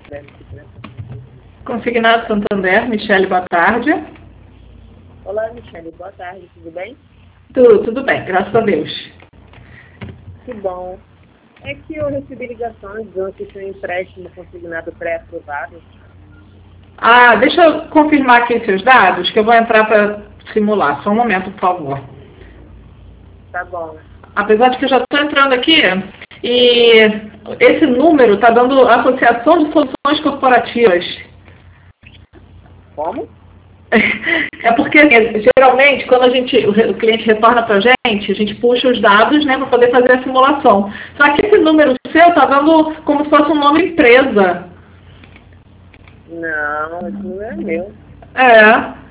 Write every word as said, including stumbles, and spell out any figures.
Consignado Santander, Michele, boa tarde. Olá, Michele, boa tarde, tudo bem? Tudo, tudo bem, graças a Deus. Que bom. É que eu recebi ligações dizendo que tinha um empréstimo consignado pré-aprovado. Ah, deixa eu confirmar aqui seus dados, que eu vou entrar para simular. Só um momento, por favor. Tá bom. Apesar de que eu já estou entrando aqui, e esse número está dando Associação de Soluções Corporativas. Como? É porque, geralmente, quando a gente, o cliente retorna para a gente, a gente puxa os dados, né, para poder fazer a simulação. Só que esse número seu está dando como se fosse um nome empresa. Não, esse não é meu. É.